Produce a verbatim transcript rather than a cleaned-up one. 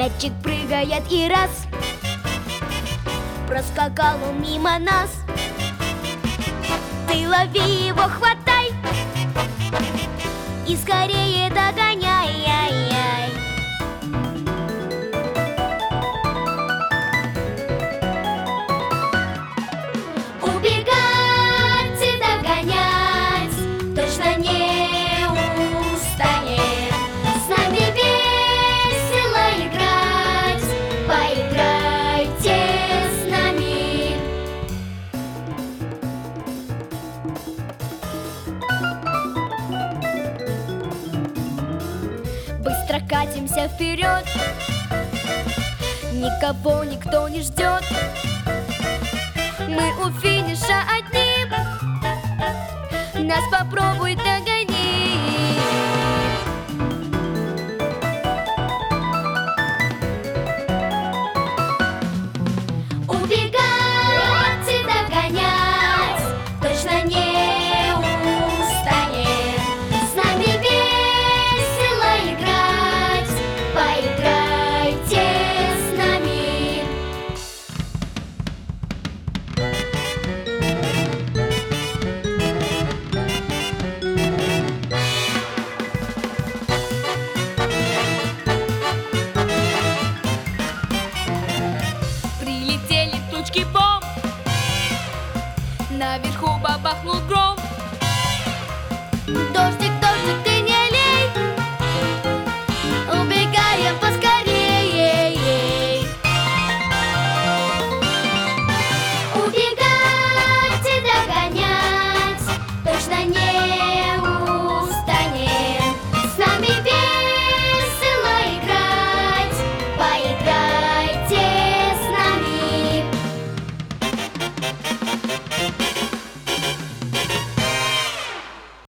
Мячик прыгает и раз проскакал он мимо нас. Ты лови его, хватай и скорее догоняй. Ай-яй. Убегать и догонять точно не устанет. С нами весело играть, поиграйте с нами. Быстро катимся вперед, никого никто не ждет. Мы у финиша одни, нас попробуй догони. Убегать и догонять точно не устанет. С нами весело играть, поиграйте с нами. Прилетели тучки бомб, наверху бабахнул